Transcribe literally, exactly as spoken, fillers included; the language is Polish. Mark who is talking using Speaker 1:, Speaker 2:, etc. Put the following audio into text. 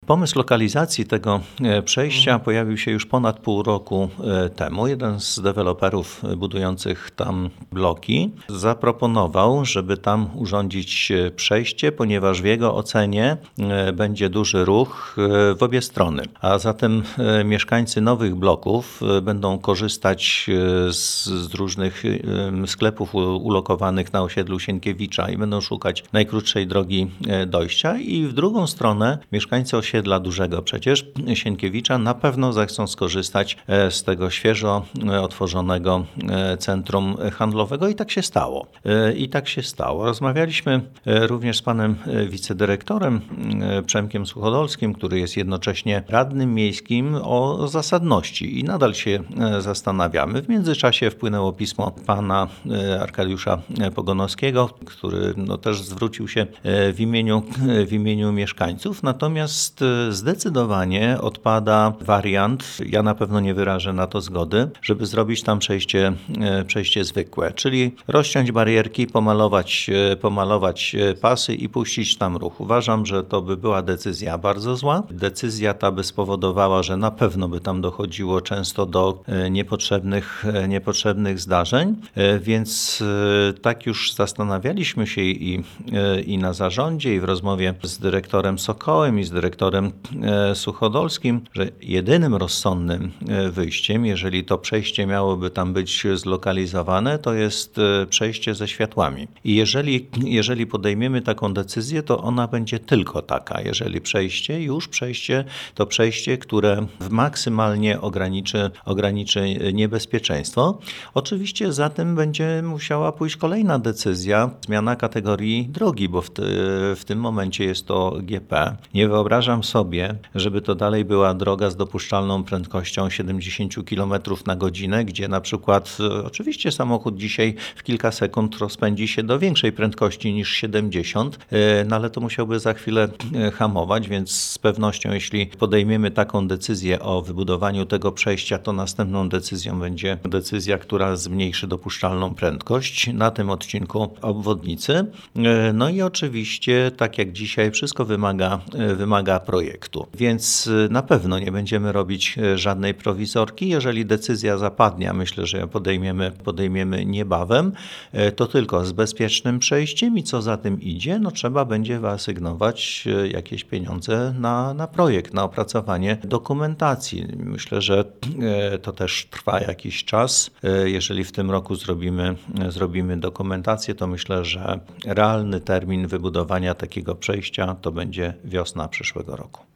Speaker 1: Pomysł lokalizacji tego e, przejścia pojawił się już ponad pół roku e, temu. Jeden z deweloperów budujących tam bloki zaproponował, żeby tam urządzić e, przejście, ponieważ w jego ocenie e, będzie duży ruch e, w obie strony. A zatem e, mieszkańcy nowych bloków e, będą korzystać e, z, z różnych e, sklepów u- ulokowanych na osiedlu Sienkiewicza i będą szukać najkrótszej drogi e, dojścia. I w drugą stronę mieszkańcy osiedla Dużego przecież Sienkiewicza na pewno zechcą skorzystać e, z tego świeżo e, otworzonego e, centrum handlowego i tak się stało. E, I tak się stało. Rozmawialiśmy e, również z panem e, wicedyrektorem e, Przemkiem Suchodolskim, który jest jednocześnie radnym miejskim, o zasadności i nadal się e, zastanawiamy. W międzyczasie wpłynęło pismo pana e, Arkadiusza Pogonowskiego, który no, też zwrócił się e, w imieniu, w imieniu mieszkańców. Natomiast e, zdecydowanie odpada wariant, ja na pewno nie wyrażę na to zgody, żeby zrobić tam przejście, e, przejście zwykłe, czyli rozciąć barierki, pomalować, e, pomalować e, pasy i puścić tam ruch. Uważam, że to by była decyzja bardzo zła. Decyzja ta by spowodowała, że na pewno by tam dochodziło często do e, niepotrzebnych, e, niepotrzebnych zdarzeń, e, więc e, tak już zastanawialiśmy się i, e, i na zarządzie, i w rozmowie z dyrektorem Sokołem, i z dyrektorem e, Suchodolskim, że jedynym rozsądnym e, wyjściem, jeżeli to przejście miałoby tam być zlokalizowane, to jest e, przejście ze światłami. I jeżeli, jeżeli podejmiemy taką decyzję, to ona będzie tylko taka. Jeżeli przejście, już przejście, to przejście, które maksymalnie ograniczy, ograniczy niebezpieczeństwo. Oczywiście za tym będzie musiała pójść kolejna decyzja, zmiana kategorii drogi, bo w, ty, w tym momencie jest to G P. Nie wyobrażam sobie, żeby to dalej była droga z dopuszczalną prędkością siedemdziesiąt kilometrów na godzinę, gdzie na przykład e, oczywiście samochód dzisiaj w kilka sekund rozpędzi się do większej prędkości niż siedemdziesiąt, e, no ale to musiałby za chwilę e, hamować, więc z pewnością jeśli podejmiemy taką decyzję o wybudowaniu tego przejścia, to następną decyzją będzie decyzja, która zmniejszy dopuszczalną prędkość na tym odcinku obwodnicy. E, No i oczywiście, tak jak dzisiaj, wszystko wymaga, e, wymaga projektu. Więc e, na pewno nie będziemy robić e, żadnej prowizorki. Jeżeli decyzja zapadnie, a myślę, że ją podejmiemy, podejmiemy niebawem, e, to tylko z bezpiecznym przejściem i co za tym idzie, no trzeba będzie wyasygnować e, jakieś pieniądze na, na projekt, na opracowanie dokumentacji. Myślę, że e, to też trwa jakiś czas. E, Jeżeli w tym roku zrobimy, e, zrobimy dokumentację, to myślę, że realny termin wybudowania takiego przejścia to będzie wiosna przyszłego roku.